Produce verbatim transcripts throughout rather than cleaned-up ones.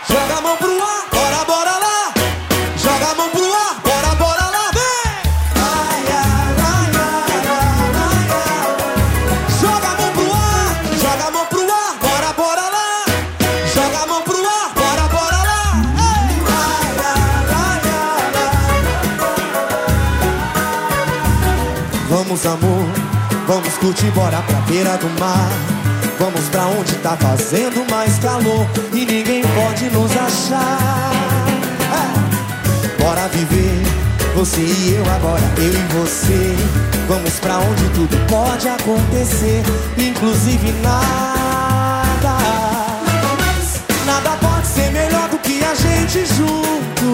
Joga a mão pro ar, bora, bora lá. Joga a mão pro ar, bora, bora lá, vem. Ai, ai, ai, ai, ai, ai. Joga a mão pro ar, joga a mão pro ar, bora, bora lá. Joga a mão pro ar, bora, bora lá. Ai, ai, ai, ai, ai. Vamos, amor, vamos curtir, bora pra beira do mar. Vamos pra onde tá fazendo mais calor e ninguém pode nos achar. É. Bora viver, você e eu agora, eu e você. Vamos pra onde tudo pode acontecer, inclusive nada. Nada pode ser melhor do que a gente junto.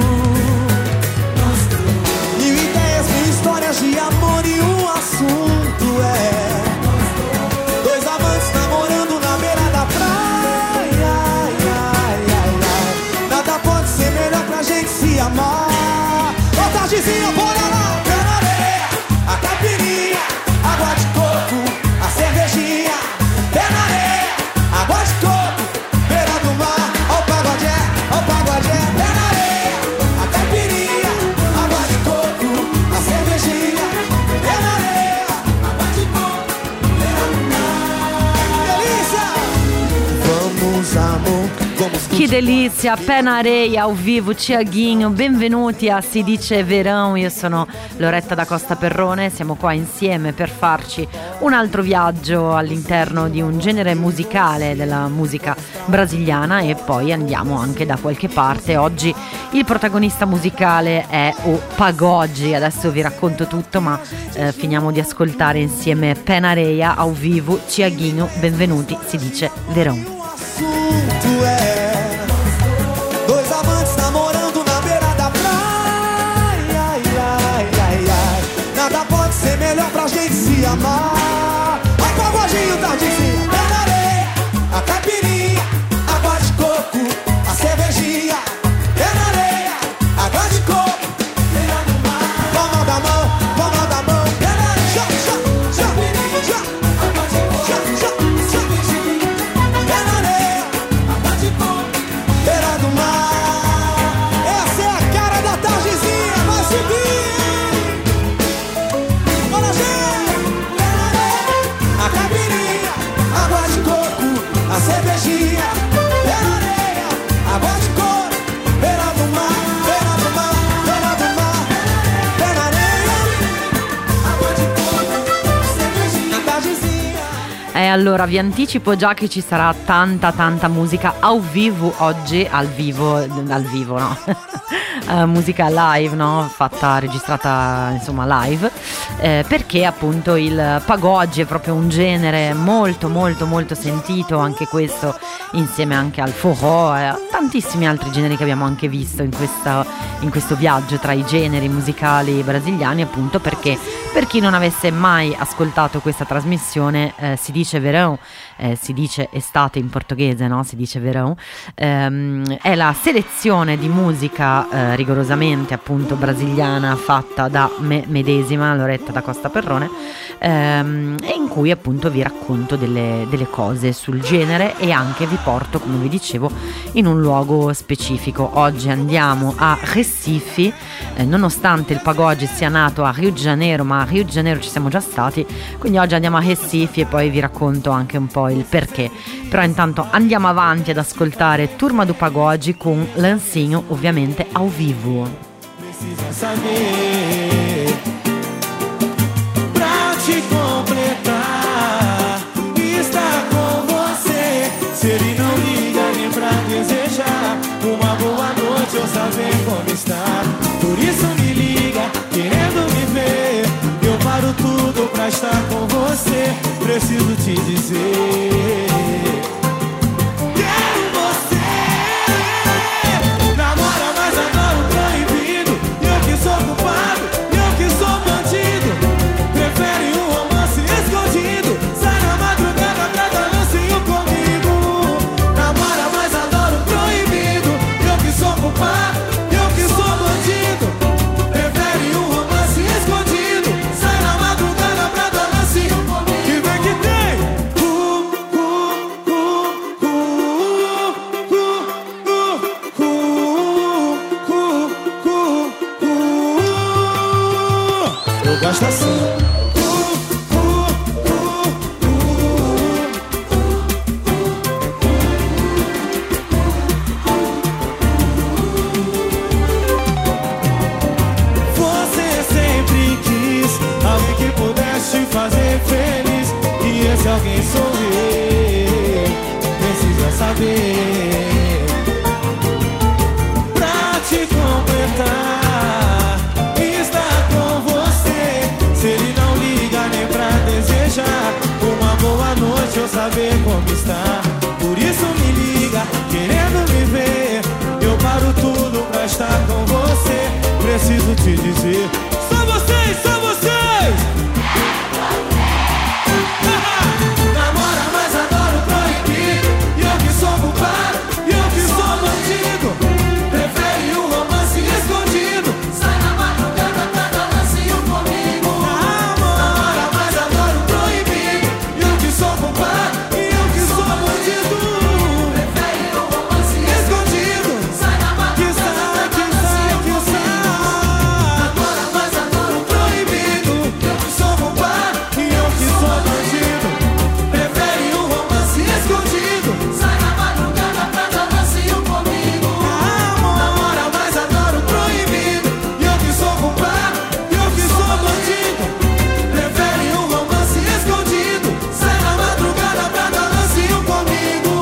Mil ideias, mil histórias de amor e um assunto é dois amantes namorando na beira da praia. Ai, ai, ai, ai. Nada pode ser melhor pra gente se amar. Ô tardezinha, bora lá. Pé na areia, a caipirinha, água de coco, a cervejinha. Pé na areia, água de coco, beira do mar. Ó o pagodé, ó o pagodé. Pé na areia, a caipirinha, água de coco, a cervejinha. Pé na areia, água de coco, beira do mar. Delícia! Vamos, amor, vamos. Que delizia, Pé na areia ao vivo, Tiaguinho, benvenuti a Si Dice Verão. Io sono Loretta da Costa Perrone, siamo qua insieme per farci un altro viaggio all'interno di un genere musicale della musica brasiliana e poi andiamo anche da qualche parte. Oggi il protagonista musicale è o Pagode, adesso vi racconto tutto, ma eh, finiamo di ascoltare insieme Pé na areia ao vivo, Tiaguinho, benvenuti, Si Dice Verão. Assunto é dois amantes namorando na beira da praia. Ai, ai, ai, ai. Nada pode ser melhor pra gente se amar. Ai, pagodinho, tardezinha, pé na areia, a caipirinha, água de coco, a cervejinha. Pé na areia, água de coco, beira do mar. Palma da mão, palma da mão. Pé na areia, já, já, já, já, água de coco, já, já, cervejinha. Pé na areia, água de coco, beira do mar. Essa é a cara da tardezinha, vai subir. Bora, gente. Pé na areia, a caipirinha, água de coco, a cervejinha. Pé na areia, água de coco, beira do mar, beira do mar, beira do mar. Pé na areia, água de coco, cervejinha, tardezinha. E allora vi anticipo già che ci sarà tanta tanta musica au vivo oggi, al vivo, al vivo no, uh, musica live, no, fatta, registrata insomma live, eh, perché appunto il pagode è proprio un genere molto molto molto sentito, anche questo insieme anche al forró e a tantissimi altri generi che abbiamo anche visto in, questa, in questo viaggio tra i generi musicali brasiliani, appunto perché per chi non avesse mai ascoltato questa trasmissione, eh, si dice verão, eh, si dice estate in portoghese, no? Si dice verão, ehm, è la selezione di musica eh, rigorosamente appunto brasiliana fatta da me medesima, Loretta da Costa Perrone, ehm, e in cui appunto vi racconto delle, delle cose sul genere e anche vi porto, come vi dicevo, in un luogo specifico. Oggi andiamo a Recife, eh, nonostante il pagode sia nato a Rio de Janeiro, ma a Rio de Janeiro ci siamo già stati, quindi oggi andiamo a Recife e poi vi racconto anche un po' il perché. Però intanto andiamo avanti ad ascoltare Turma do Pagode con Lancinho, ovviamente ao vivo. Precisa saber pra te completar e estar com você. Se ele não liga nem pra desejar uma boa noite ou saber como está, por isso me liga querendo me ver. Eu paro tudo pra estar com você. Preciso te dizer, quero você. Namora, mas adoro proibido. Eu que sou culpado, eu que sou bandido. Prefere um romance escondido. Sai na madrugada pra dar lancinho comigo. faço assim. Fazer feliz, e esse alguém sou eu. Precisa saber, pra te completar, estar com você. Se ele não liga nem pra desejar uma boa noite ou saber como está, por isso me liga, querendo me ver. Eu paro tudo pra estar com você. Preciso te dizer, só vocês, só vocês. Namora, mas adoro proibir. E eu que sou culpado, e eu que sou bandido. Prefere um romance escondido. Sai na madrugada pra dar lancinho comigo. Namora, mas adoro proibir. E eu que sou culpado, e eu que sou bandido. Prefere um romance escondido. Sai na madrugada pra dar lancinho comigo. Namora, mas adoro proibido. Eu que sou culpado, e eu que sou bandido. Prefere um romance escondido. Sai na madrugada pra dar lancinho comigo. Namora, mas adoro proibido. E eu que sou culpado, e eu que sou bandido. Prefere um romance escondido. Sai na madrugada pra dar lancinho comigo.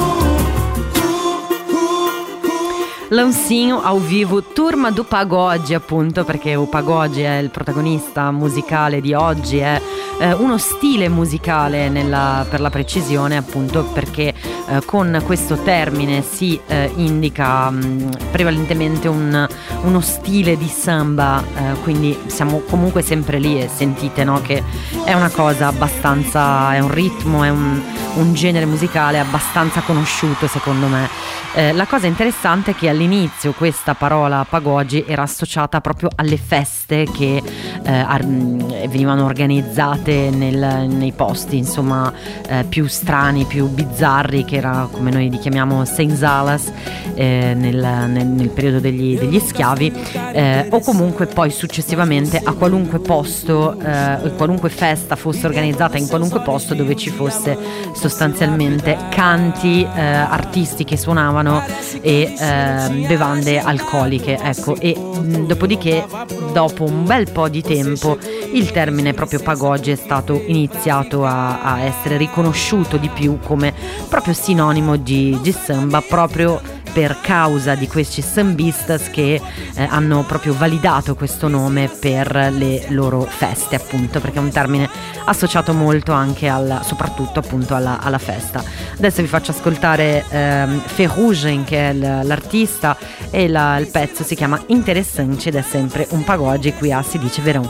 Uh, uh, uh. Lancinho ao vivo, Turma do Pagode, appunto, perché il pagode è il protagonista musicale di oggi, è eh, uno stile musicale nella, per la precisione, appunto perché eh, con questo termine si eh, indica mh, prevalentemente un, uno stile di samba, eh, quindi siamo comunque sempre lì e sentite, no, che è una cosa abbastanza, è un ritmo, è un, un genere musicale abbastanza conosciuto secondo me. Eh, la cosa interessante è che all'inizio questa parola pagode era associata proprio alle feste che eh, ar- venivano organizzate nel, nei posti insomma eh, più strani, più bizzarri, che era come noi li chiamiamo senzalas eh, nel, nel, nel periodo degli, degli schiavi, eh, o comunque poi successivamente a qualunque posto, eh, qualunque festa fosse organizzata in qualunque posto dove ci fosse sostanzialmente canti, eh, artisti che suonavano e eh, bevande alcoliche, ecco. E mh, dopodiché, dopo un bel po' di tempo, il termine proprio pagode è stato iniziato a, a essere riconosciuto di più come proprio sinonimo di, di samba, proprio per causa di questi sambistas che eh, hanno proprio validato questo nome per le loro feste, appunto, perché è un termine associato molto anche al, soprattutto appunto alla, alla festa. Adesso vi faccio ascoltare ehm, Ferrugen, che è l- l'artista, e la, il pezzo si chiama Interessante ed è sempre un pagode qui a Si Dice Verão.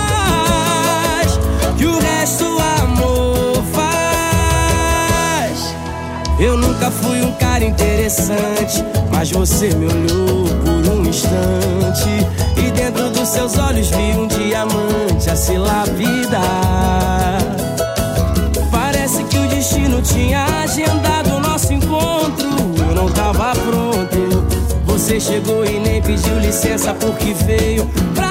Eu nunca fui um cara interessante, mas você me olhou por um instante e dentro dos seus olhos vi um diamante a se lapidar. Parece que o destino tinha agendado o nosso encontro. Eu não tava pronto. Você chegou e nem pediu licença porque veio pra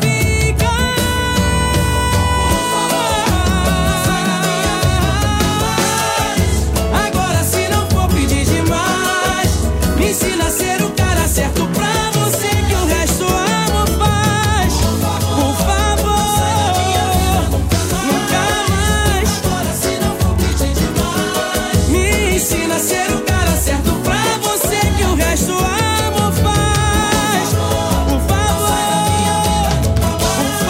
me ensina a ser o cara certo pra você, que o resto o amor faz. Por favor, nunca mais. Me ensina a ser o cara certo pra você, que o resto o amor faz. Por favor, por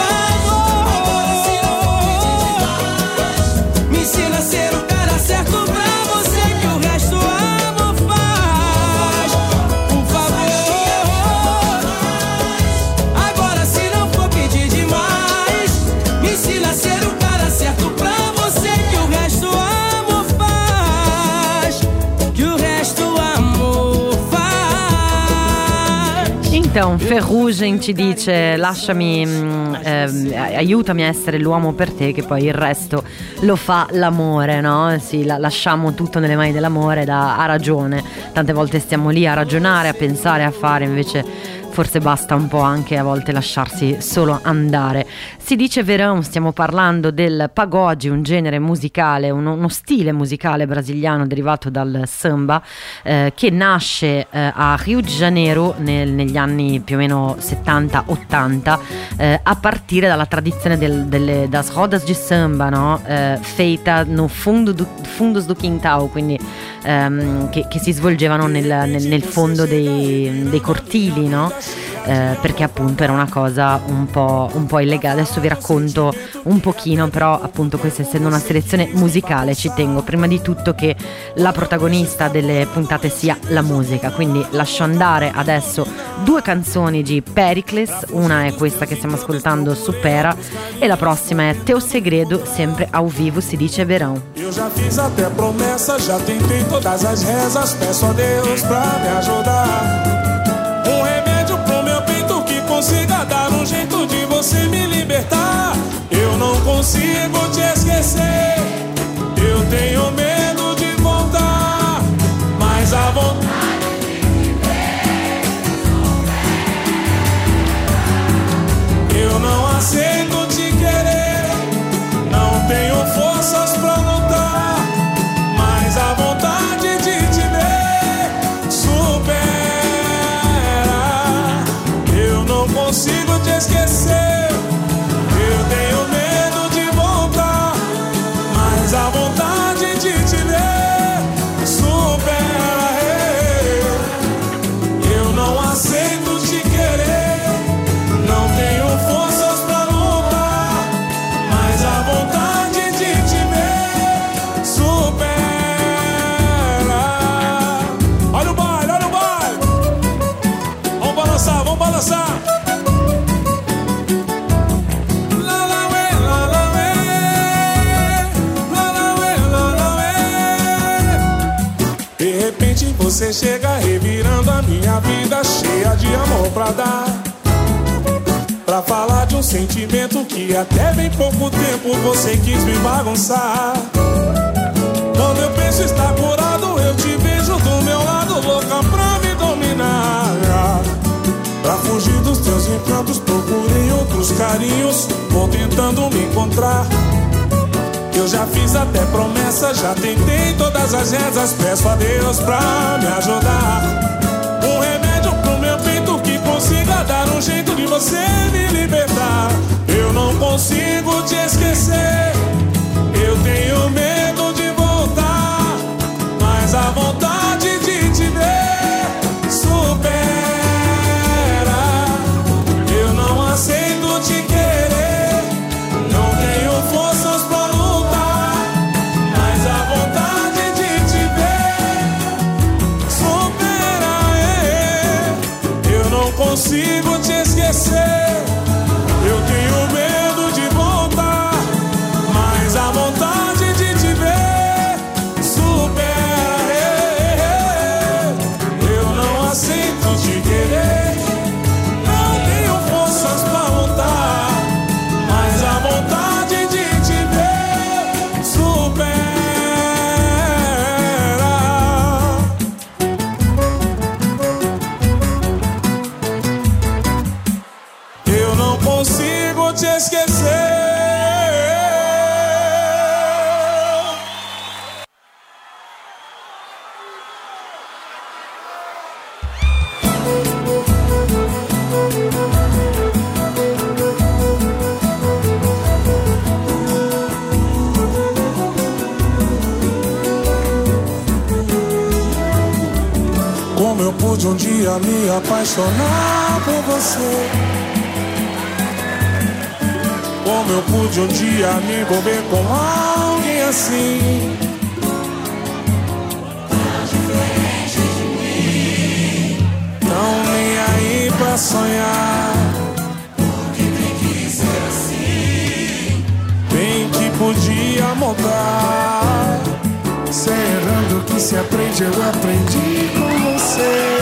favor, me ensina a ser o cara certo pra você, que o resto o amor faz. Então, Ferrugen ci dice lasciami, eh, aiutami a essere l'uomo per te, che poi il resto lo fa l'amore, no? Sì, la, lasciamo tutto nelle mani dell'amore, da, ha ragione, tante volte stiamo lì a ragionare, a pensare, a fare, invece forse basta un po' anche a volte lasciarsi solo andare. Si dice verão, stiamo parlando del pagode, un genere musicale, uno, uno stile musicale brasiliano derivato dal samba, eh, che nasce eh, a Rio de Janeiro nel, negli anni più o meno settanta ottanta, eh, a partire dalla tradizione del, delle, das rodas de samba, no? eh, feita no fundo do, fundos do quintal, quindi ehm, che, che si svolgevano nel, nel, nel fondo dei, dei cortili, no? Eh, perché appunto era una cosa un po', un po' illegale. Adesso vi racconto un pochino, però appunto questa essendo una selezione musicale ci tengo prima di tutto che la protagonista delle puntate sia la musica, quindi lascio andare adesso due canzoni di Pericles, una è questa che stiamo ascoltando, Supera, e la prossima è Teu Segredo, sempre ao vivo, si dice verão. Eu já fiz até promessa, já tentei todas as rezas, peço a Deus pra me ajudar. Um remédio pro meu peito que consiga dar um jeito de você me libertar. Eu não consigo te esquecer, eu tenho medo de voltar, mas a vontade de viver eu não aceito te querer, não tenho forças pra lutar, mas a vontade de te ver supera. Eu não consigo te esquecer, eu tenho medo de voltar, mas a vontade de te ver supera. Eu não aceito te querer, não tenho forças pra lutar, mas a vontade de te ver supera. Olha o baile, olha o baile. Vamos balançar, vamos balançar. La la we, la la we, la la we, la la we. De repente você chega revirando a minha vida cheia de amor pra dar, pra falar de um sentimento que até bem pouco tempo você quis me bagunçar. Quando eu penso estar curado, eu te vejo do meu lado, louca pra me dominar. Pra fugir dos teus encantos, procurei outros carinhos, vou tentando me encontrar. Eu já fiz até promessa, já tentei todas as rezas, peço a Deus pra me ajudar. Um remédio pro meu peito que consiga dar um jeito de você me libertar. Eu não consigo te esquecer, eu tenho medo de voltar, mas a vontade de te ver supera. Eu não aceito te querer, não tenho forças pra lutar, mas a vontade de te ver supera. Eu não consigo te esquecer, eu tenho medo de voltar, mas a vontade de te ver supera. Eu não aceito te querer, não tenho forças pra lutar, mas a vontade de te ver supera. Eu não consigo te esquecer. Como eu pude um dia me apaixonar por você, como eu pude um dia me envolver com alguém assim, diferente de mim, não nem aí pra sonhar, porque tem que ser assim, bem que podia mudar. Se errando que se aprende, eu aprendi com você.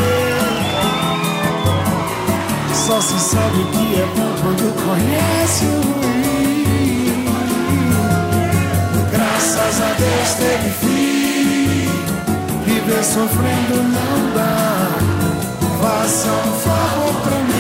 Só se sabe o que é bom quando conhece o ruim. Graças a Deus teve fim, viver sofrendo não dá. Faça um favor pra mim.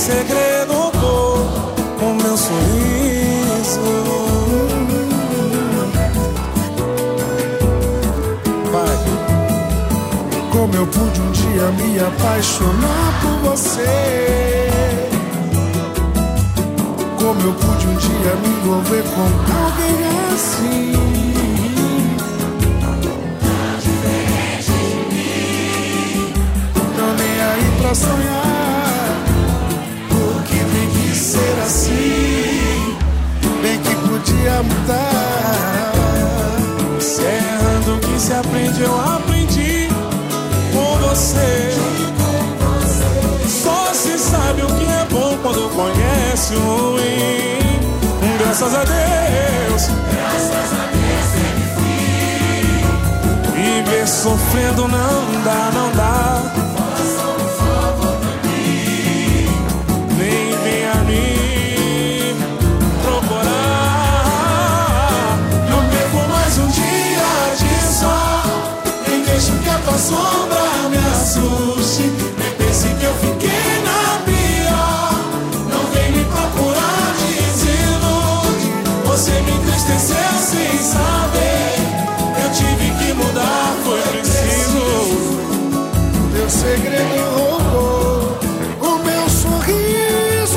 segredo roubou o meu sorriso. Vai. Como eu pude um dia me apaixonar por você. Como eu pude um dia me envolver com alguém assim. Diferente de mim. Não nem aí pra sonhar, porque tem que ser assim. Bem que podia mudar. Se é errando que se aprende, eu aprendi com você. Só se sabe o que é bom quando conhece o ruim. Graças a Deus, graças a Deus teve fim. Viver sofrendo não dá, não dá. Faça um favor pra mim. Nem venha me procurar. Não perco mais um dia de sol. Nem deixo que a tua sombra me assuste. Nem pense que eu fiquei na pior. Não vem me procurar, desilude. Você me entristeceu sem saber. Eu tive que mudar, foi preciso. Teu segredo roubou o meu sorriso.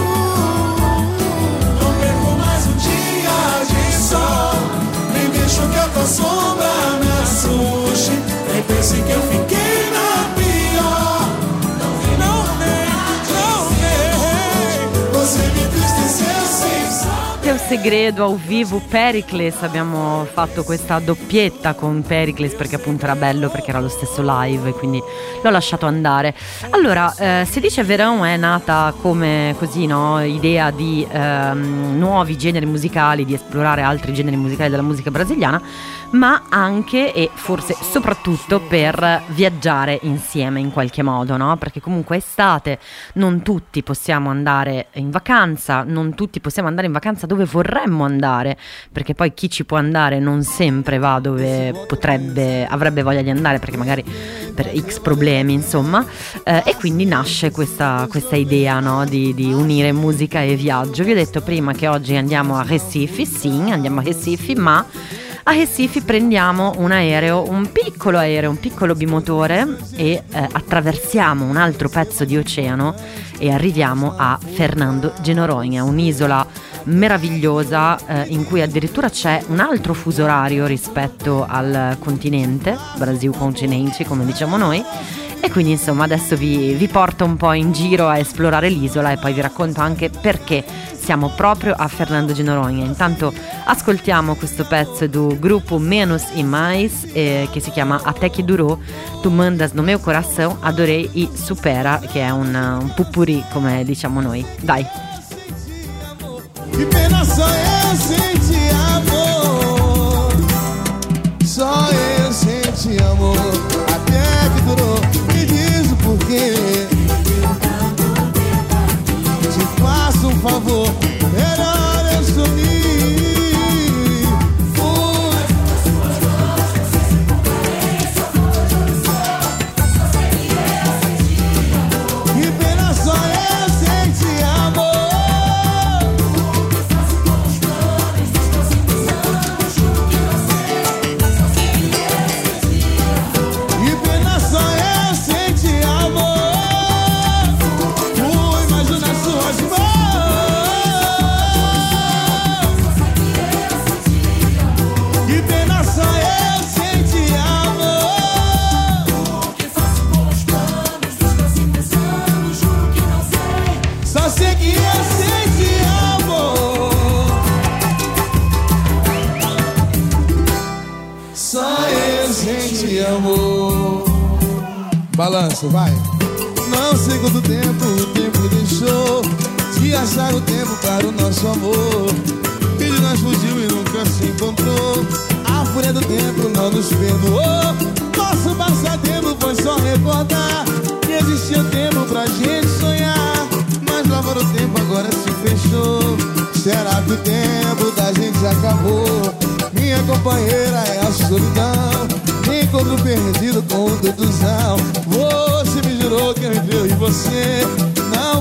Não perco mais um dia de sol. Nem deixo que a tua sombra me assuste. Nem pense que eu fiquei na pior. Não vem, não vem, não vem. Você me entristeceu sem saber. Teu segredo ao vivo, Pericles. Abbiamo fatto questa doppietta con Pericles perché appunto era bello, perché era lo stesso live e quindi l'ho lasciato andare. Allora, eh, si dice Verão è nata come così, no? Idea di ehm, nuovi generi musicali, di esplorare altri generi musicali della musica brasiliana, ma anche e forse soprattutto per viaggiare insieme in qualche modo, no? Perché comunque è estate, non tutti possiamo andare in vacanza, non tutti possiamo andare in vacanza dove vorremmo andare, perché poi chi ci può andare non sempre va dove potrebbe, avrebbe voglia di andare, perché magari per X problemi, insomma, eh, e quindi nasce questa, questa idea, no? di, di unire musica e viaggio. Vi ho detto prima che oggi andiamo a Recife, sì, andiamo a Recife, ma a Recife prendiamo un aereo, un piccolo aereo, un piccolo bimotore e eh, attraversiamo un altro pezzo di oceano e arriviamo a Fernando de Noronha, un'isola meravigliosa eh, in cui addirittura c'è un altro fuso orario rispetto al continente, Brasil continente come diciamo noi. E quindi insomma adesso vi, vi porto un po' in giro a esplorare l'isola e poi vi racconto anche perché siamo proprio a Fernando de Noronha. Intanto ascoltiamo questo pezzo do gruppo Menos e Mais eh, che si chiama Até que Durou, Tu Mandas no Meu Coração, Adorei e Supera, che è un, un pupurri come diciamo noi. Dai. Que pena, só eu senti amor. Só eu senti amor. Até que durou. Me diz o porquê. Te faço um favor. Melhor eu sumir. Fui. Que pena, só eu senti amor. Balanço, vai. Não sei quanto tempo o tempo deixou de achar o tempo para o nosso amor. Que de nós fugiu e nunca se encontrou. A fúria do tempo não nos perdoou. Nosso passatempo foi só recordar que existia tempo pra gente sonhar. Mas lá fora o tempo agora se fechou. Será que o tempo da gente acabou? Minha companheira é a solidão. Encontro perdido com o deduzão. Você me jurou que eu e você não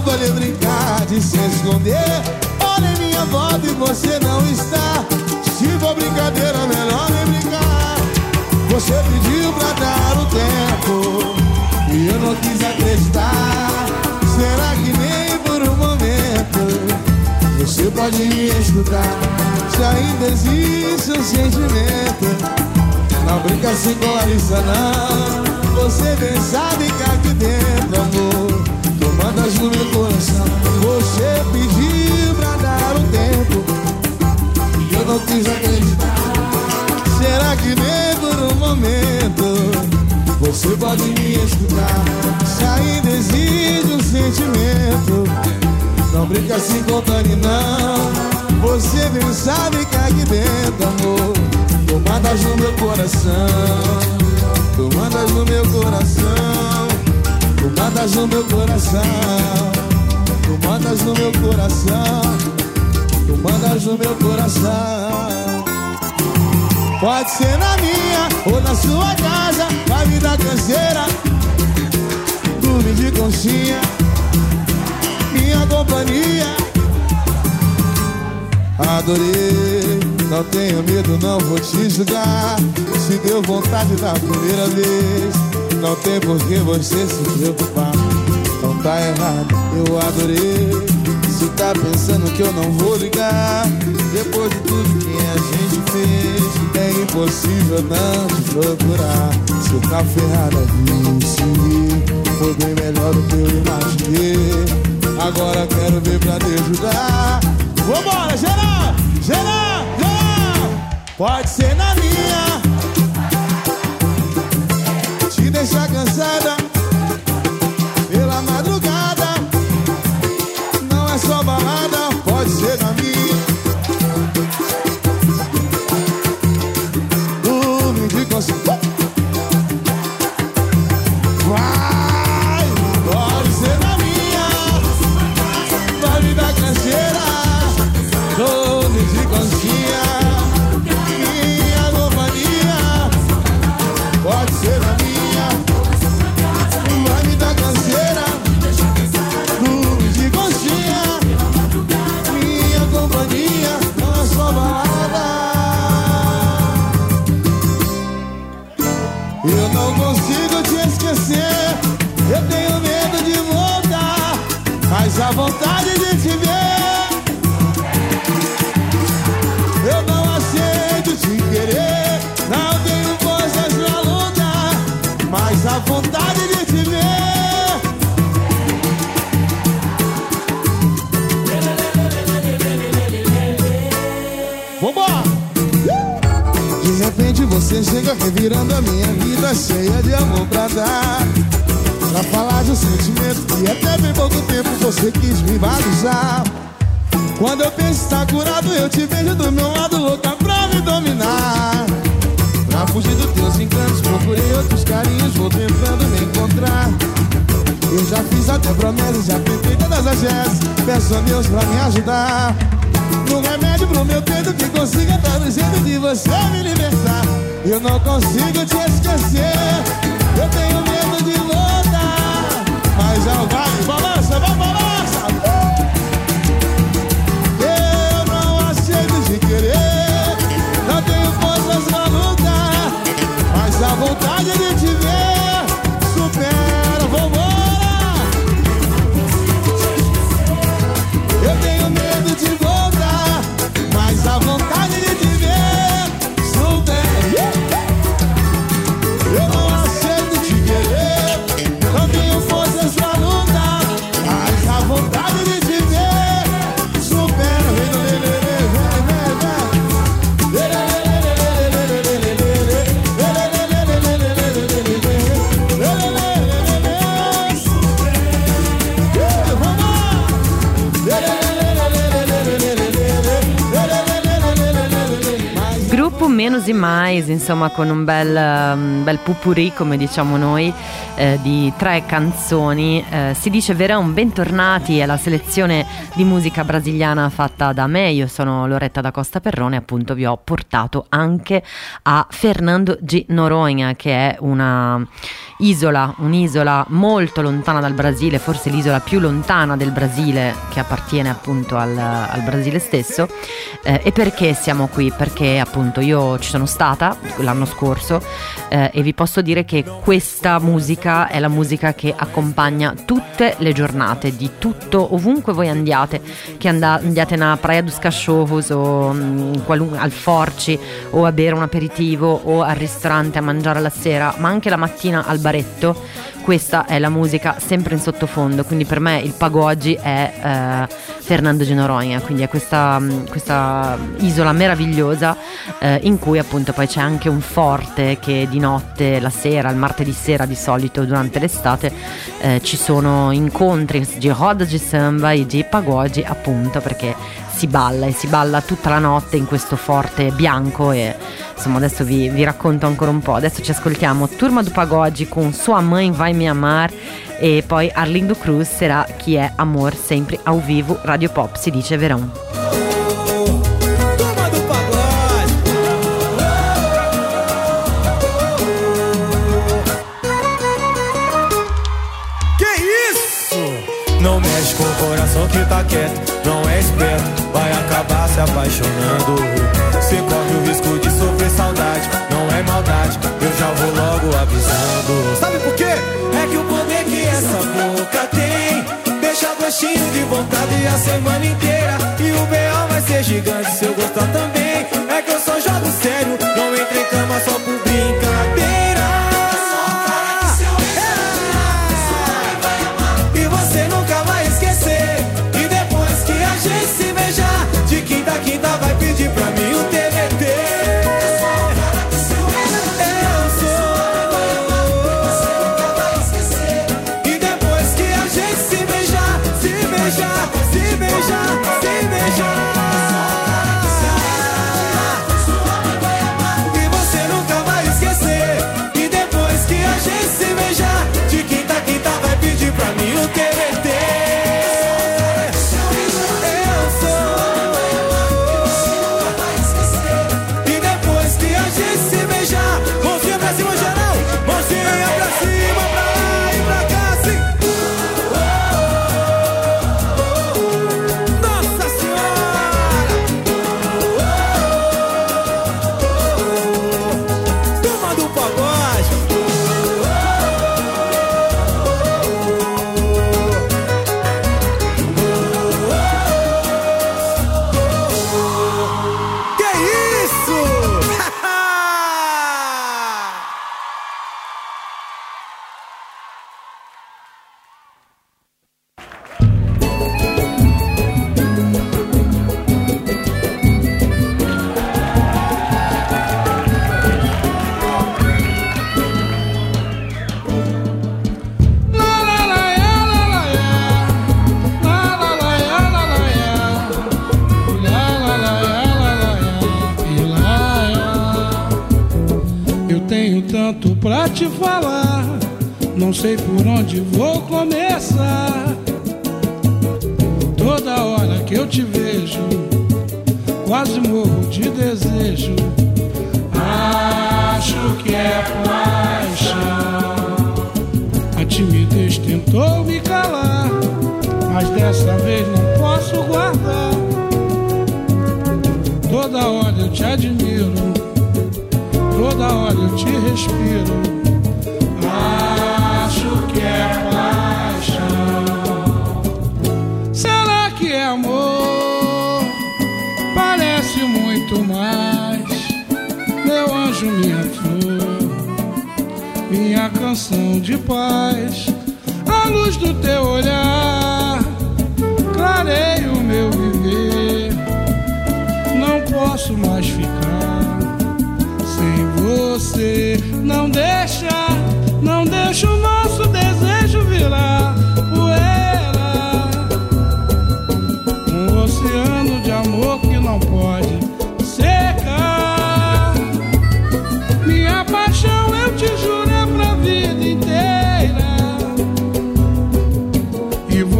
vale brincar de se esconder. Olha em minha volta e você não está. Se for brincadeira, melhor nem brincar. Você pediu pra dar o tempo e eu não quis acreditar. Será que nem por um momento você pode me escutar? Se ainda existe um sentimento, não brinca assim com a Larissa, não. Você bem sabe que aqui dentro, amor, tu mandas no meu coração. Você pediu pra dar um tempo e eu não quis acreditar. Será que nem por um momento você pode me escutar? Se ainda existe um sentimento, não brinca assim com o Dani, não. Você bem sabe que aqui dentro, amor, tu mandas no meu coração. Tu mandas no meu coração. Tu mandas no meu coração. Tu mandas no meu coração. Tu mandas no meu coração. Pode ser na minha ou na sua casa, vai me dar canseira, dormir de conchinha, minha companhia. Adorei, não tenho medo, não vou te julgar. Se deu vontade da primeira vez, não tem por que você se preocupar. Não tá errado, eu adorei. Se tá pensando que eu não vou ligar, depois de tudo que a gente fez, é impossível não te procurar. Se tá ferrada, disse, foi bem melhor do que eu imaginei. Agora quero ver pra te ajudar. Vambora, geral, geral, geral. Pode ser na minha, te deixar cansada pela madrugada. Não é só balada, pode ser na minha. Dorme de consciência. Vai, pode ser na minha, vai me dar canseira. Dorme de conchinha, minha companhia. Pode ser na minha, vai me dar canseira. Dorme de conchinha, minha companhia. Não é só balada. Eu não consigo te esquecer, eu tenho medo de voltar, mas a vontade de te ver. Eu não aceito te querer, não tenho forças pra lutar, mas a vontade de te ver. Vambora! De repente você chega revirando a minha vida cheia de amor pra dar, pra falar de um sentimento que até bem pouco tempo você quis me batizar. Quando eu penso estar curado, eu te vejo do meu lado, louca pra me dominar. Pra fugir dos teus encantos, procurei outros carinhos, vou tentando me encontrar. Eu já fiz até promessas, já tentei todas as vezes, peço a Deus pra me ajudar. No remédio pro meu peito que consiga dar o jeito de você me libertar. Eu não consigo te esquecer, eu tenho medo de voltar, mas já vai, balança, vai, balança. De querer, não tenho forças pra lutar, mas a vontade de te ver supera, vambora. Eu tenho medo de voltar, mas a vontade de te ver supera. Eu não aceito te querer, não tenho forças pra lutar, mas a vontade de te ver supera. Menos e mais, insomma, con un bel, un bel pupurri, come diciamo noi, eh, di tre canzoni. Eh, si dice Verão, bentornati alla selezione di musica brasiliana fatta da me. Io sono Loretta da Costa Perrone, appunto vi ho portato anche a Fernando de Noronha, che è una isola, un'isola molto lontana dal Brasile, forse l'isola più lontana del Brasile, che appartiene appunto al, al Brasile stesso. Eh, e perché siamo qui? Perché appunto io ci sono stata l'anno scorso eh, e vi posso dire che questa musica è la musica che accompagna tutte le giornate di tutto, ovunque voi andiate, che and- andiate na Praia dos Cachorros o mh, qualun- al Forci, o a bere un aperitivo, o al ristorante a mangiare la sera, ma anche la mattina al baretto. Questa è la musica sempre in sottofondo, quindi per me il pagode è eh, Fernando de Noronha, quindi è questa, questa isola meravigliosa eh, in cui appunto poi c'è anche un forte che di notte, la sera, il martedì sera di solito durante l'estate eh, ci sono incontri di roda di samba e di pagode, appunto perché si balla e si balla tutta la notte in questo forte bianco. E insomma adesso vi, vi racconto ancora un po'. Adesso ci ascoltiamo Turma do Pagode con Sua Mãe Vai Me Amar, e poi Arlindo Cruz será Chi è Amor, sempre ao vivo, Radio Pop, si dice Verão. Turma do Pagode. Que isso? Não mexe com o coração que tá quieto, não é esperto, vai acabar se apaixonando. Cê corre o risco de sofrer saudade, não é maldade, eu já vou logo avisando. Sabe por quê? É que o poder que essa boca tem deixa gostinho de vontade a semana inteira. E o B O vai ser gigante se eu gostar também. É que eu só jogo sério, não entro em cama só por brincadeira. E você nunca vai esquecer. E depois que a gente se beijar, de quinta a quinta vai pedir pra mim o T V T. Se beijar, se beijar. E você nunca vai esquecer. E depois que a gente se beijar, de quinta a quinta vai pedir pra mim o T V T. Eu sou. E depois que a gente se beijar, mãozinha pra cima geral, mãozinha pra cima, pra lá e pra cá assim. Pra te falar, não sei por onde vou começar. Toda hora que eu te vejo, quase morro de desejo. Acho que é paixão. A timidez tentou me calar, mas dessa vez não posso guardar. Toda hora eu te admiro, toda hora eu te respiro. Acho que é paixão. Será que é amor? Parece muito mais. Meu anjo, minha flor, minha canção de paz. A luz do teu olhar clareia o meu viver. Não posso mais ficar sem você. Não deixa, não deixa o nosso desejo virar poeira. Um oceano de amor que não pode secar. Minha paixão, eu te juro, é pra vida inteira.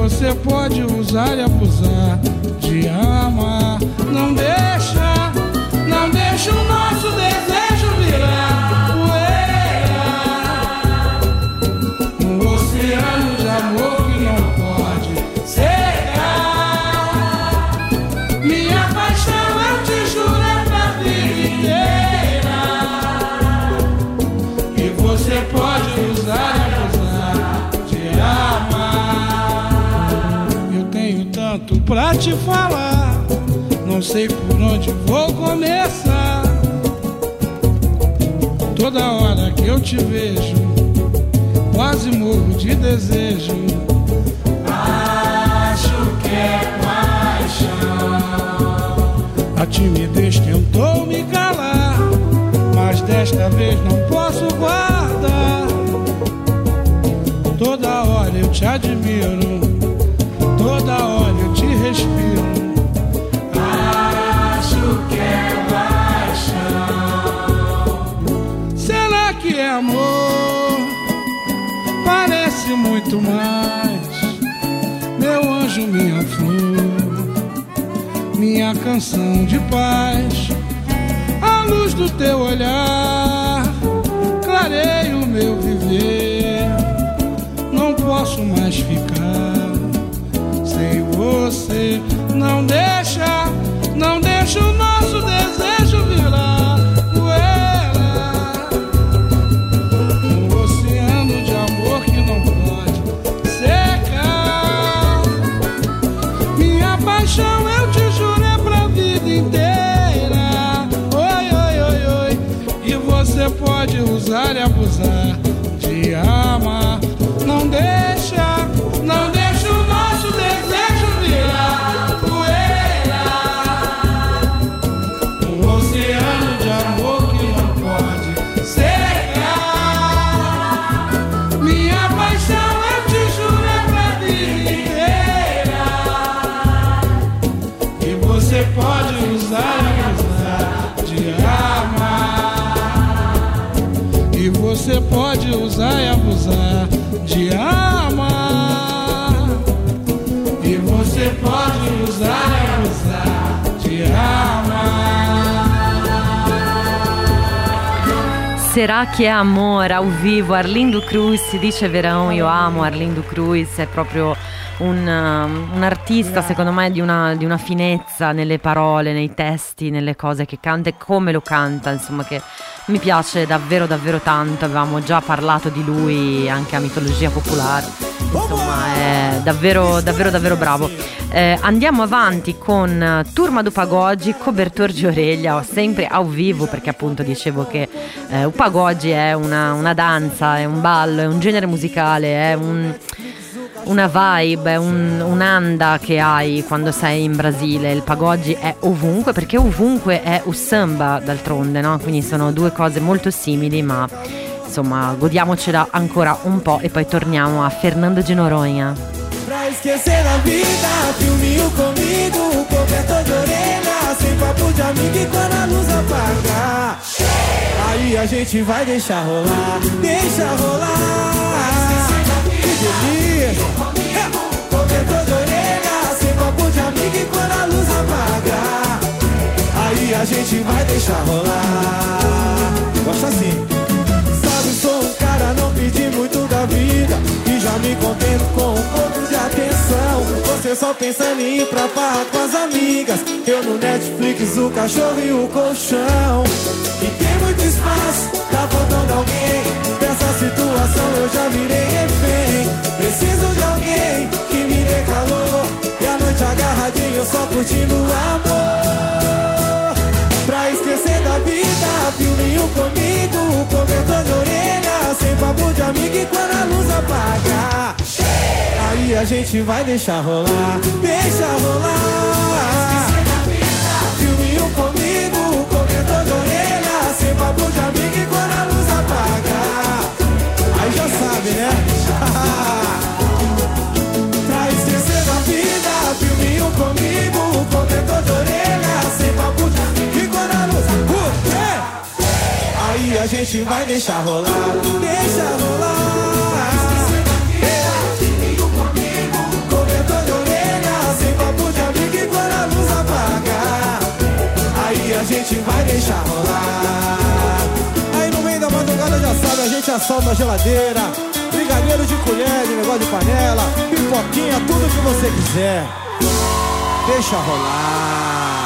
você pode usar e abusar de amar. Não deixa, não deixa o nosso desejo virar poeira, um oceano de amor que não pode secar. Minha paixão eu te juro é pra vida inteira, e você pode usar e abusar de amar. Eu tenho tanto pra te falar, não sei por onde vou começar. Toda hora que eu te vejo, quase morro de desejo. Acho que é paixão. A timidez tentou me calar, mas desta vez não posso guardar. Toda hora eu te admiro, toda hora eu te respiro. Que é paixão. Será que é amor? Parece muito mais. Meu anjo, minha flor, minha canção de paz. A luz do teu olhar clareia o meu viver. Não posso mais ficar sem você. Não deixa, não deixa o nosso desejo virar poeira, um oceano de amor que não pode secar. Minha paixão eu te juro é pra vida inteira. Oi, oi, oi, oi. E você pode usar e abusar de amar. Não deixa, não deixa o nosso desejo virar poeira, um oceano de amor que não pode secar. Minha paixão eu te juro é pra vida inteira, e você pode usar e abusar de amar. E você pode usar e abusar de amar. E você pode usar e abusar de amar. Será che è amore ao vivo? Arlindo Cruz si dice verão, io amo Arlindo Cruz, è proprio un, un artista secondo me di una, di una finezza nelle parole, nei testi, nelle cose che canta e come lo canta, insomma, che mi piace davvero davvero tanto. Avevamo già parlato di lui anche a Mitologia Popolare, insomma è davvero davvero davvero bravo. Eh, andiamo avanti con Turma do Pagode, Cobertor de Orelha, sempre ao vivo, perché appunto dicevo che eh, il pagode è una, una danza, è un ballo, è un genere musicale, è un una vibe, un, un'anda che hai quando sei in Brasile. Il pagode è ovunque, perché ovunque è o samba d'altronde, no? Quindi sono due cose molto simili, ma insomma godiamocela ancora un po' e poi torniamo a Fernando de Noronha. Pra esquecer da vida, filminho comigo, cobertor de orelha, sem papo de amigo e quando a luz apagar, aí a gente vai deixar rolar, deixa rolar. Que delícia! Cobertor de orelha, sem papo de amigo e quando a luz apagar, aí a gente vai deixar rolar. Gosto assim. Sabe, sou um cara, não pedi muito da vida e já me contento com um pouco de atenção. Você só pensando em ir pra farra com as amigas, eu no Netflix, o cachorro e o colchão. E tem muito espaço, tá faltando alguém. Nessa situação eu já virei refém. Preciso de alguém que me dê calor e a noite agarradinho só curtindo o amor. Pra esquecer da vida, filminho comigo, cobertor de orelha, sem papo de amigo e quando a luz apagar, aí a gente vai deixar rolar, deixa rolar. Filminho comigo, cobertor de orelha, sem papo de amigo e quando a luz apagar, aí já sabe, né? Pra esquecer da vida, filminho comigo, cobertor de orelha, sem papo de amigo e quando a luz apagar, aí a gente vai deixar rolar, deixa rolar. radiação da geladeira, brigadeiro de colher, de negócio de panela, pipoquinha, tudo que você quiser. Deixa rolar.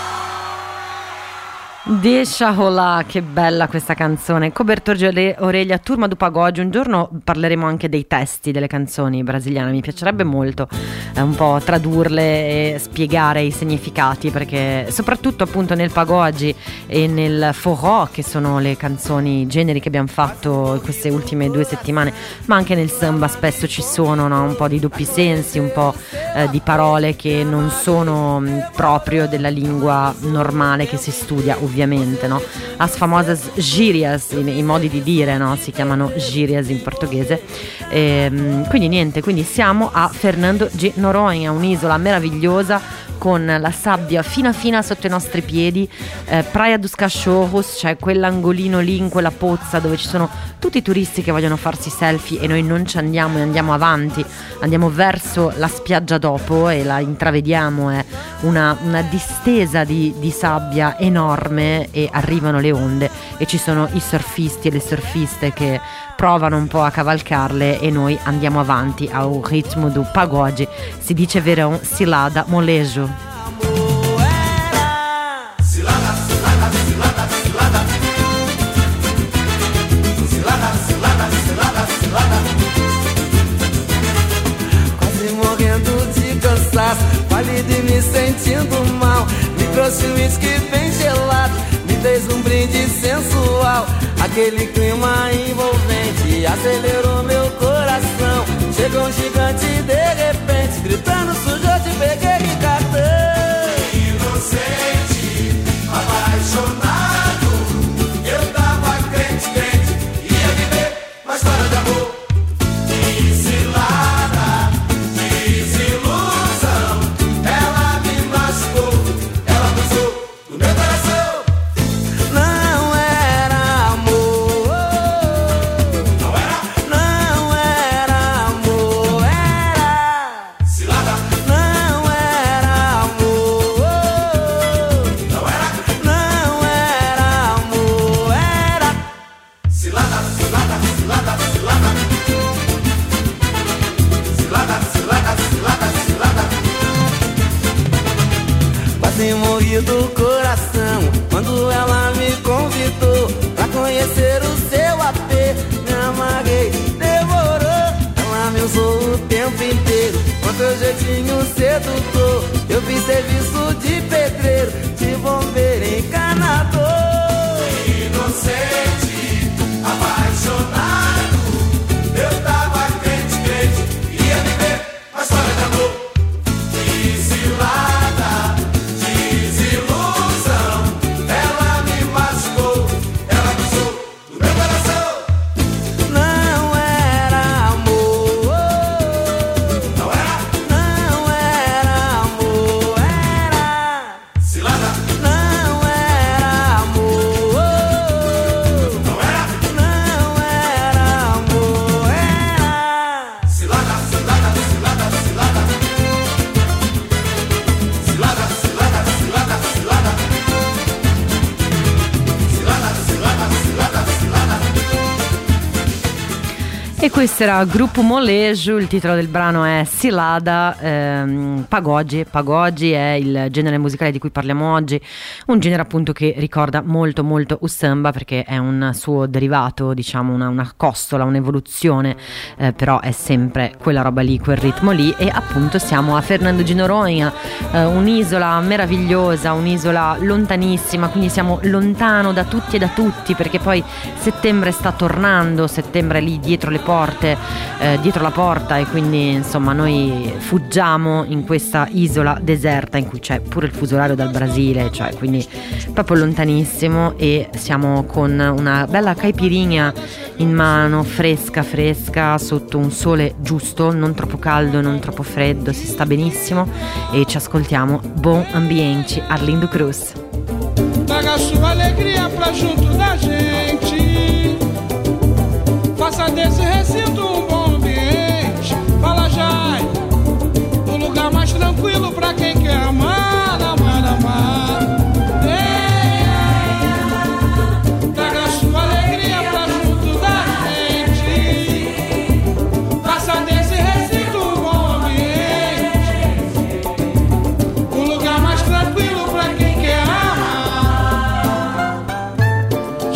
Deixa rolar, che bella questa canzone. Cobertor de Orelha, Turma do Pagode. Un giorno parleremo anche dei testi delle canzoni brasiliane, mi piacerebbe molto eh, un po' tradurle e spiegare i significati, perché soprattutto appunto nel pagode e nel forró, che sono le canzoni, generi che abbiamo fatto queste ultime due settimane, ma anche nel samba spesso ci sono, no? Un po' di doppi sensi, un po' eh, di parole che non sono mh, proprio della lingua normale che si studia, ovviamente. Ovviamente, no? As famosas gírias, i, i modi di dire, no? Si chiamano gírias in portoghese. E, quindi niente, quindi siamo a Fernando de Noronha, un'isola meravigliosa con la sabbia fina fina sotto i nostri piedi, eh, Praia dos Cachorros, cioè quell'angolino lì in quella pozza dove ci sono tutti i turisti che vogliono farsi selfie e noi non ci andiamo e andiamo avanti, andiamo verso la spiaggia dopo e la intravediamo, è una, una distesa di, di sabbia enorme e arrivano le onde e ci sono i surfisti e le surfiste che provano un po' a cavalcarle e noi andiamo avanti ao ritmo do pagode. Si dice verão, cilada, molejo. Cilada, cilada, cilada, cilada. Cilada, cilada, cilada, cilada. Quase morrendo de cansaço, pálido e me sentindo mal. Me trouxe um whisky bem gelado, me fez um brinde sensual. Aquele clima envolvente acelerou meu coração. Chegou um gigante de repente, gritando sujo, eu te peguei de cartão. Inocente, apaixonado, eu tava crente, crente, ia viver uma história de amor. Que cilada, desilusão, ela me machucou, ela abusou do meu coração. Não era amor, não era, não era amor, era cilada. Não era amor, não era, não era amor, era cilada, cilada, cilada, cilada. Cilada, cilada, cilada, cilada. Quase morri do coração quando ela me convidou pra conhecer o seu A P. Me amarrei, demorou. Ela me usou o tempo inteiro com seu jeitinho sedutor. Eu fiz serviço de pedreiro, de bombeiro, encanador. Inocente, apaixonado, eu tava crente, crente, ia viver uma história de amor. Que cilada, desilusão, ela me machucou, ela abusou do meu coração. Não era amor, não era, não era amor, era cilada. Não era amor, não era, não era amor, era cilada, cilada, cilada, cilada. Cilada, cilada, cilada, cilada. Cilada, cilada, cilada, cilada. E questo era Gruppo Molejo, il titolo del brano è Cilada, ehm, pagode. Pagode è il genere musicale di cui parliamo oggi, un genere appunto che ricorda molto molto il samba perché è un suo derivato, diciamo una, una costola, un'evoluzione, eh, però è sempre quella roba lì, quel ritmo lì. E appunto siamo a Fernando de Noronha, eh, un'isola meravigliosa, un'isola lontanissima, quindi siamo lontano da tutti e da tutti perché poi settembre sta tornando, settembre è lì dietro le porte, eh, dietro la porta e quindi insomma noi fuggiamo in questa isola deserta in cui c'è pure il fuso orario dal Brasile, cioè quindi proprio lontanissimo, e siamo con una bella caipirinha in mano, fresca fresca, sotto un sole giusto, non troppo caldo, non troppo freddo, si sta benissimo e ci ascoltiamo Bom Ambiente, Arlindo Cruz. Traga sua alegria pra junto da gente. Faça desse recinto um bom ambiente. Fala Jai, o lugar mais tranquilo pra quem quer amar, amar, amar. Venha, traga sua alegria pra junto da gente.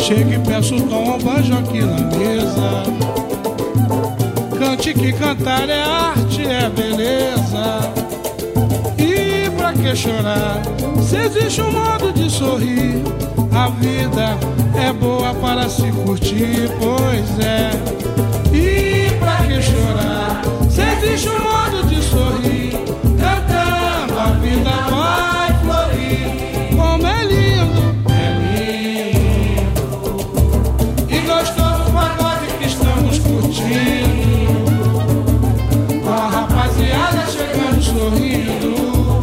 Chega e peço o tom ao banjo aqui na mesa. Cante que cantar é arte, é beleza. E pra que chorar? Se existe um modo de sorrir, a vida é boa para se curtir, pois é. E pra que chorar? Se existe um modo de sorrir, cantando a vida vai florir. Como é lindo, é lindo e gostoso o pagode que estamos curtindo, com a rapaziada chegando sorrindo.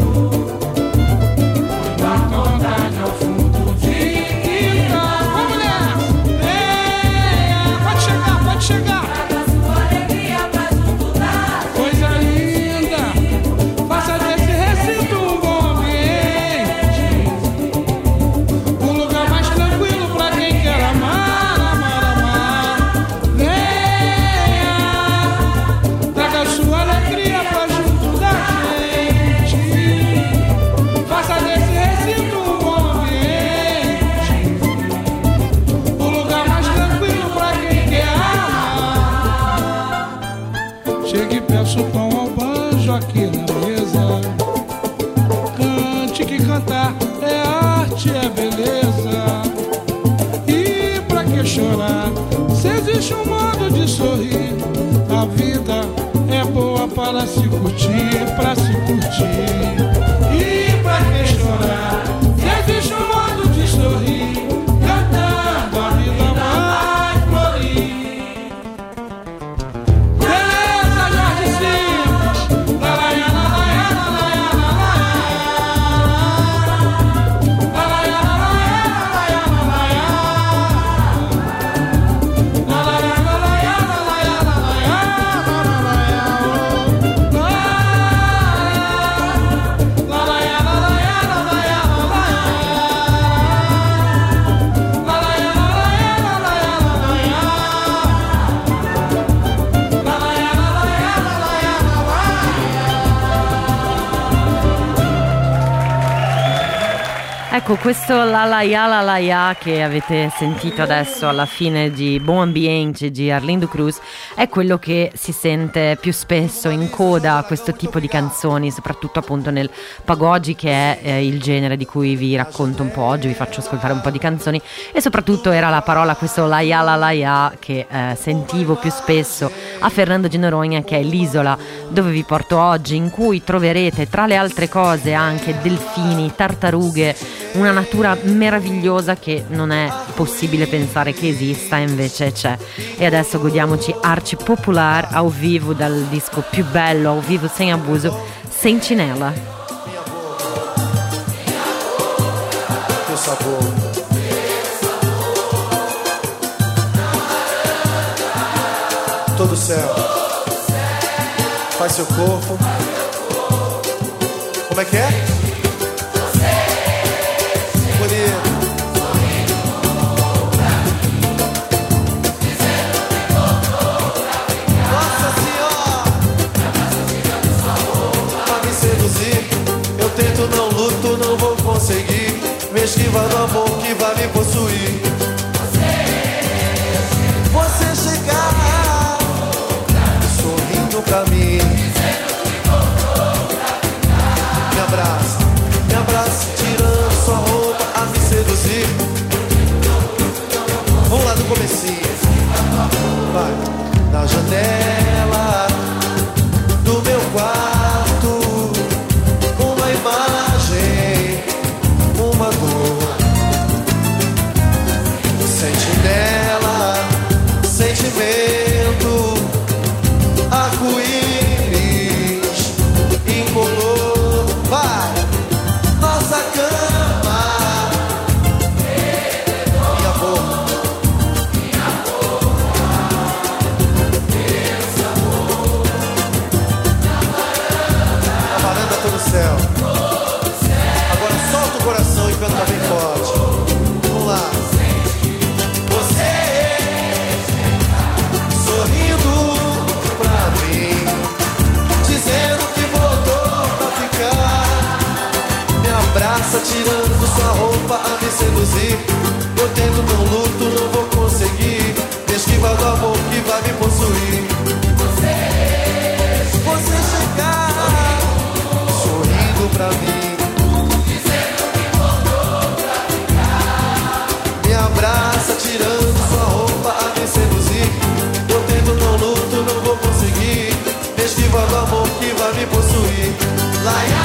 Dá vontade ao fundo de guitarra. Vamos nessa! Venha! Pode chegar, pode chegar! Traga sua alegria pra junto da Coisa linda! Faça desse recinto um bom ambiente, um lugar mais tranquilo pra quem quer amar, amar, amar. Venha! Traga sua alegria pra junto da gente. Faça desse recinto um bom ambiente, um lugar mais tranquilo pra quem quer amar. Chegue e peço o tom ao banjo aqui na mesa. Cante que cantar é arte, é beleza. E pra que chorar? Se existe um modo de sorrir, a vida é boa para se curtir, pra se curtir. E pra que chorar? Se existe um modo de sorrir, cantando a vida vai florir. Beleza, Jorge Simas. Lalaia, lalaia, lalaia, lalaia. Lalaia, lalaia, lalaia, lalaia. Lalaia, lalaia, lalaia, lalaia, lalaia. Lalaia, lalaia, lalaia, lalaia. Lalaia, lalaia, lalaia, Ecco, questo la la ya la la ya che avete sentito adesso alla fine di Buon Ambiente di Arlindo Cruz è quello che si sente più spesso in coda a questo tipo di canzoni, soprattutto appunto nel pagode, che è eh, il genere di cui vi racconto un po' oggi, vi faccio ascoltare un po' di canzoni, e soprattutto era la parola, questo la ya la la ya, che eh, sentivo più spesso a Fernando de Noronha, che è l'isola dove vi porto oggi, in cui troverete tra le altre cose anche delfini, tartarughe, una natura meravigliosa che non è possibile pensare che esista, invece c'è. E adesso godiamoci Arci Popular ao vivo dal disco più bello, ao vivo sem abuso, Sentinela. Teu sabor. Todo céu. Faz seu corpo. Como é que é? Bonito. Nossa Senhora, pra me seduzir, eu tento, não luto, não vou conseguir. Me esquiva do amor que vai me possuir. Você chegar, sorrindo no caminho, me abraça, me abraça, tirando sua roupa a me seduzir. Vamos lá do comecinho. Vai. Na janela do meu quarto, uma imagem, uma dor. Sentinela, sentimento, arco-íris, incolor. Vai. Nossa cama, minha boca, a varanda todo céu. Agora solta o coração e canta bem forte. Vamos lá. Você sorrindo pra mim, dizendo que voltou pra ficar. Me abraça, tirando sua roupa a me seduzir. Eu tento, não luto, laia,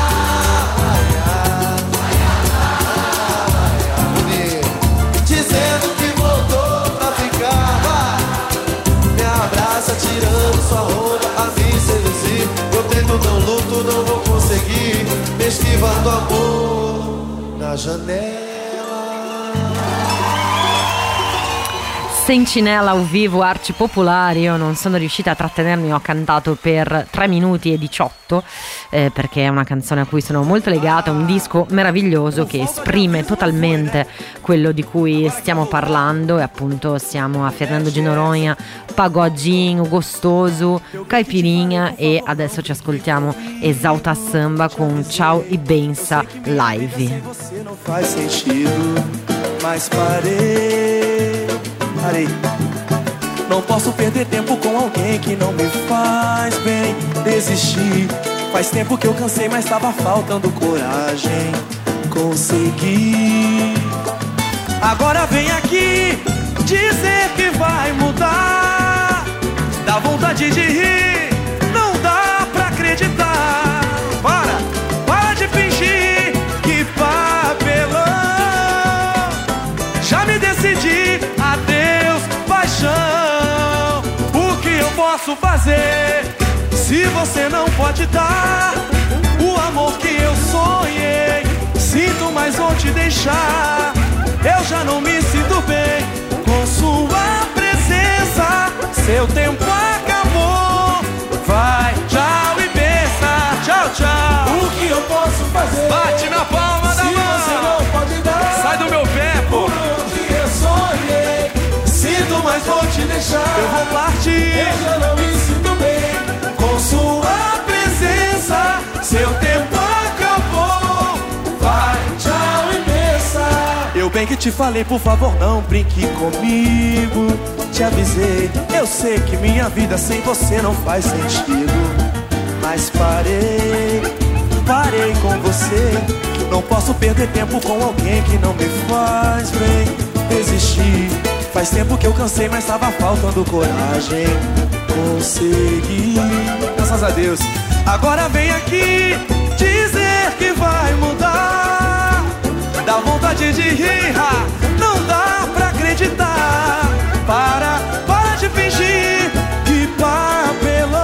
dizendo que voltou pra ficar. Vai, me abraça tirando sua roupa a me seduzir. Eu tento, não luto, não vou conseguir. Me esquiva do amor na janela. Sentinella al vivo, arti popolari. Io non sono riuscita a trattenermi, ho cantato per tre minuti e diciotto eh, perché è una canzone a cui sono molto legata, un disco meraviglioso che esprime totalmente quello di cui stiamo parlando, e appunto siamo a Fernando de Noronha, pagodinho gostoso, caipirinha, e adesso ci ascoltiamo Exalta Samba con Tchau e Bença live. Você não faz sentido, mas parei. Parei. Não posso perder tempo com alguém que não me faz bem. Desisti. Faz tempo que eu cansei, mas tava faltando coragem. Consegui. Agora vem aqui dizer que vai mudar. Dá vontade de rir, não dá pra acreditar. Para, para de fingir, que papelão. Já me decidi, adeus paixão. O que eu posso fazer se você não pode dar o amor que eu sonhei? Sinto, mas vou te deixar. Eu já não me sinto bem com sua presença. Seu tempo acabou. Vai, tchau e bença. Tchau, tchau. O que eu posso fazer? Bate na palma da mão. Se você não pode dar, sai do meu pé, pô. O que eu sonhei. Sinto, mas vou te deixar. Eu vou partir. Eu já não me sinto bem com sua presença. Seu tempo acabou. Vai, tchau e bença. Eu bem que te falei, por favor, não brinque comigo. Te avisei, eu sei que minha vida sem você não faz sentido. Mas parei, parei com você. Não posso perder tempo com alguém que não me faz bem. Desisti, faz tempo que eu cansei, mas tava faltando coragem. Consegui, graças a Deus. Agora vem aqui dizer que vai mudar. Dá vontade de rir, não dá pra acreditar. Para, para de fingir, que papelão.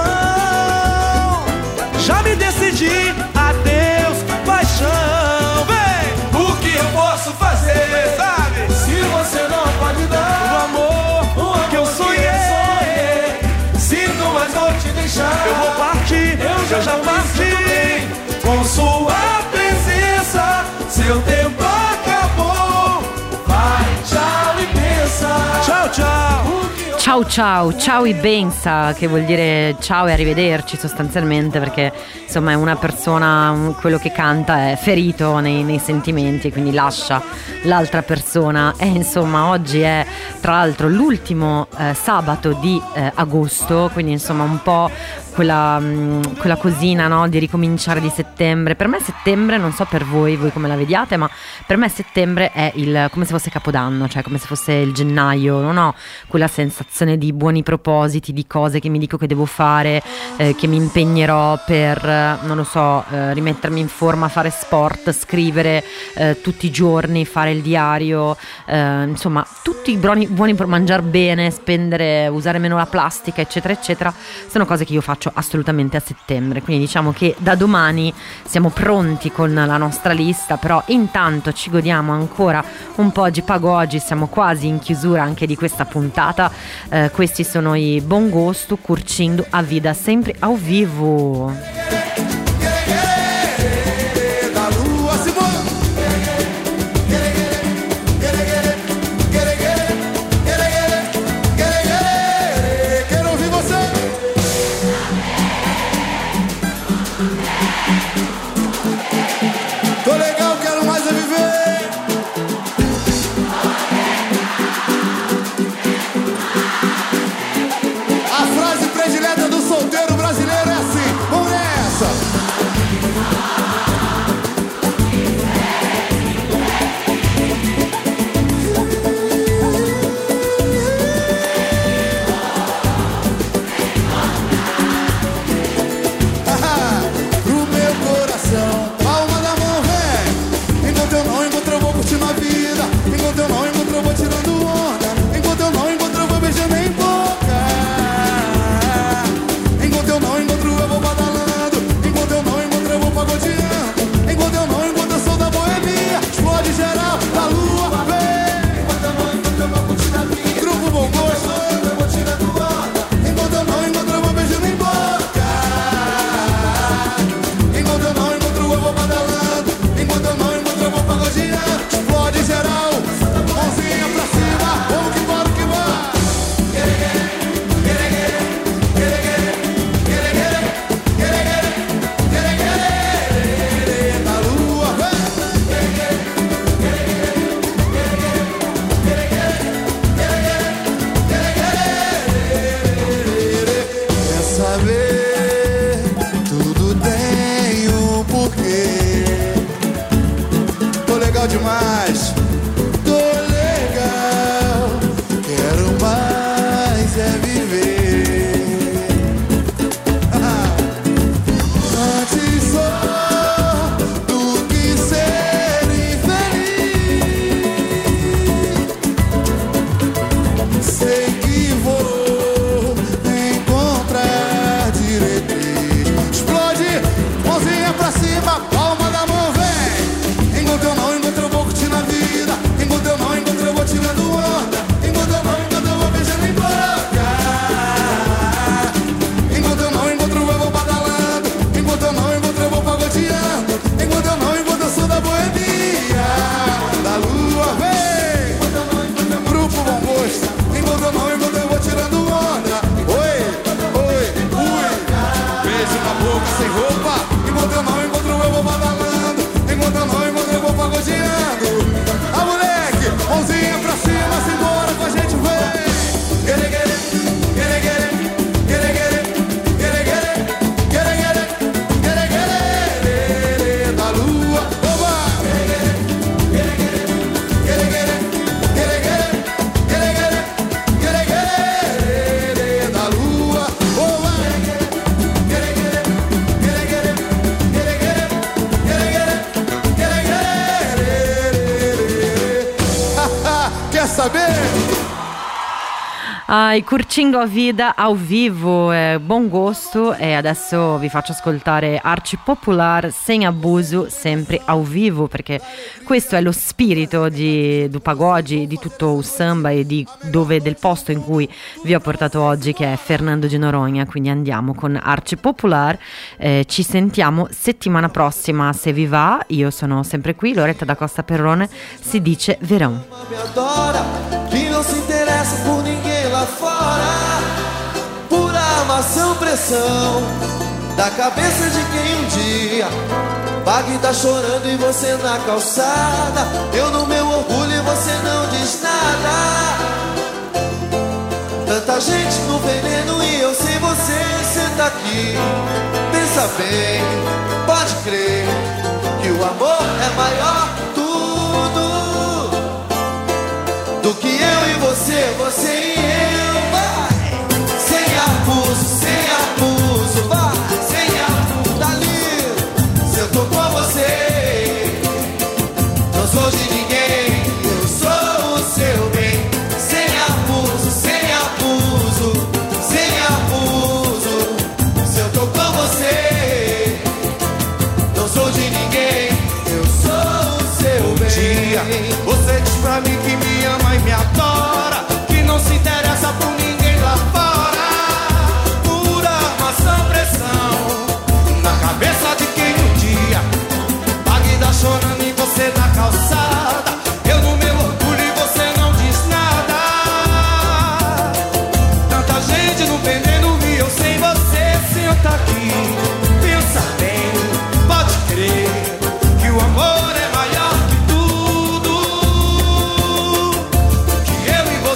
Já me decidi, adeus paixão. Vem, o que eu posso fazer, sabe? Se você não pode dar o amor, o amor que eu sonhei, que eu sonhei. Sinto, mas vou te deixar. Eu vou partir, eu já, já parti. Com sua presença, seu tempo acabou. Vai, tchau e pensa. Ciao ciao. Ciao ciao, ciao e benza, che vuol dire ciao e arrivederci sostanzialmente, perché insomma è una persona, quello che canta è ferito nei, nei sentimenti, quindi lascia l'altra persona. E insomma oggi è tra l'altro l'ultimo eh, sabato di eh, agosto, quindi insomma un po' quella, mh, quella cosina, no, di ricominciare di settembre. Per me settembre, non so per voi, voi come la vediate, ma per me settembre è il, come se fosse Capodanno, cioè come se fosse il gennaio. Non ho quella sensazione di buoni propositi, di cose che mi dico che devo fare, eh, che mi impegnerò per, eh, non lo so, eh, rimettermi in forma, fare sport, scrivere eh, tutti i giorni, fare il diario, eh, insomma tutti i buoni, buoni per mangiare bene, spendere, usare meno la plastica, eccetera eccetera, sono cose che io faccio assolutamente a settembre. Quindi diciamo che da domani siamo pronti con la nostra lista, però intanto ci godiamo ancora un po' di pagode, siamo quasi in chiusura anche di questa puntata. Eh, questi sono i Bom Gosto, curtindo a vida sempre ao vivo. Tô legal, quero mais é viver. A frase predileta do solteiro brasileiro é assim. Vamos nessa. Pro pra cima, palma da mão, vem. Enquanto eu não encontro, eu vou curtindo a vida. Enquanto eu não encontro, eu vou tirando onda. Enquanto eu não encontro, eu vou beijando em boca. Enquanto eu não encontro, eu vou badalando. Enquanto eu não encontro, eu vou pagodeando. Enquanto eu não encontro, eu sou da boemia. Da lua, vem. Grupo Bom Gosto. Enquanto eu não encontro, eu vou tirando onda. Oi, oi, ui. Beijo na boca, sem roupa. Enquanto eu não encontro, eu vou badalando. Enquanto eu não encontro, eu vou pagodeando. Ah, moleque, mãozinha pra cima, simbora com a gente, vem. Gere, gere, gere, gere, gere, gere, gere, gere, gere, gere, gere, gere, da lua, oba. Gere, gere, gere, gere, gere, gere, gere, gere, gere, gere, da lua, oba. Gere, gere, gere, gere, gere, gere, gere, gere, gere, quer saber? Ai, curtindo a vida ao vivo, eh, buon gosto, e adesso vi faccio ascoltare Arci Popular, sem abuso, sempre ao vivo, perché questo è lo spirito di, do pagode, di tutto il samba e di dove, del posto in cui vi ho portato oggi, che è Fernando de Noronha. Quindi andiamo con Arci Popular, eh, ci sentiamo settimana prossima se vi va. Io sono sempre qui, Loretta da Costa Perrone, si dice verão. Me adora, que não se interessa por ninguém lá fora. Pura amação, pressão da cabeça de quem um dia paga e tá chorando e você na calçada. Eu no meu orgulho e você não diz nada. Tanta gente no veneno e eu sem você. Senta aqui, pensa bem, pode crer que o amor é maior que tudo. Do que eu e você, você e eu, vai. Sem abuso, sem abuso, vai. Sem abuso, dali, se eu tô com você, não sou de ninguém, eu sou o seu bem. Sem abuso, sem abuso, sem abuso, se eu tô com você, não sou de ninguém, eu sou o seu bem. Dia, você diz pra mim que me ama e me adora, que não se interessa por ninguém lá fora. Pura armação, pressão na cabeça de quem um dia paga e dá chorando e você na calçada. Eu no meu orgulho e você não diz nada. Tanta gente no veneno e eu sem você. Senta aqui, pensa bem, pode crer que o amor é maior que tudo. Que eu e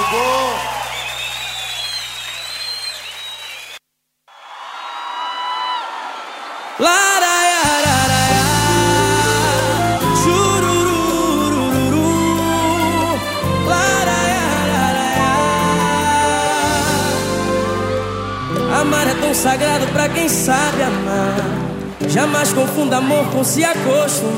Chegou. Laraiararaiá, churururururu, laraiararaiá. Amar é tão sagrado pra quem sabe amar. Jamais confunda amor com se acostumar.